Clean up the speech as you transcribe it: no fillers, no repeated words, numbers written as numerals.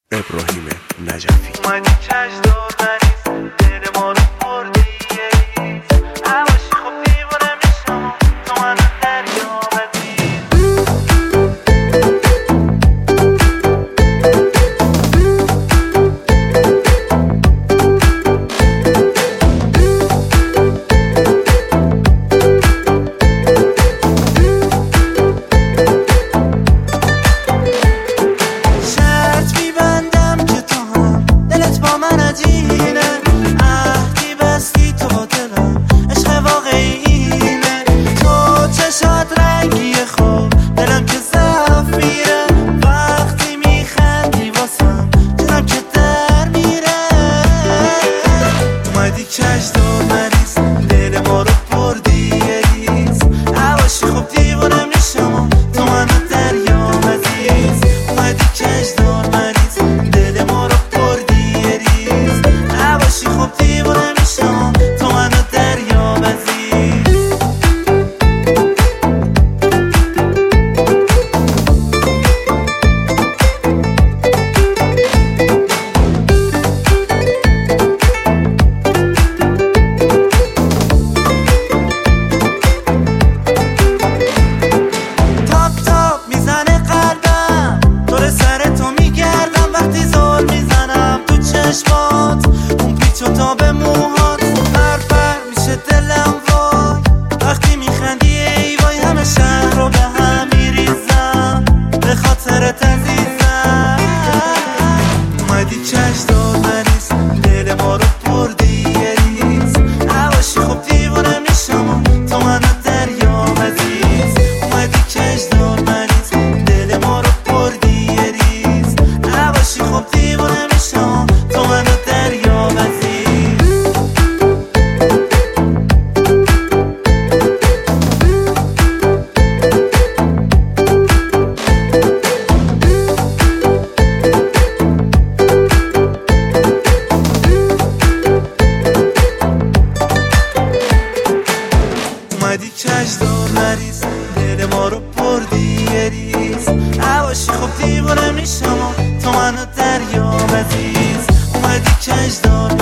ابراهیم نجفی. اومدی کشدار مریض دل ما رو بردی عواشی خب دیوانه میشم تو منو دریا بدی. شرط میبندم که تو هم دلت با من عجینه، عهدی بستی تو با دلم عشق واقعی اینه. تو چشات رنگی خوب دلم که ضعف میره، وقتی میخندی واسم دلم که در میره. اومدی کشدار مریض دل ما رو بردی یه ریز، عواشی خوب دیوانه میشم تو منو دریام عزیز. اومدی کشدار مریض دل ما رو بردی یه ریز، عواشی خوب دیوانه میشم تو منو دریام عزیز. تاپ تاپ میزنه قلبم دور سر تو میگردم، وقتی زل میزنم تو چشمات اون پیچ و تاب موهات پر میشه دلم وای. وقتی میخندی ای وای همه شهر رو به هم میریزم به خاطرت عزیزم. اومدی کشدار مریض دل ما رو بردی یه ریز، عواشی خوب دیوانه میشم تو منو دریام عزیز. اومدی کشدار مریض دل ما رو بردی یه ریز، عواشی خوب دیوانه میشم تو منو دریام عزیز. اومدی کشدار مریض دل ما رو بردی یه ریز، عواشی خوب دیوانه میشم تو منو دریام عزیز. اومدی کشدار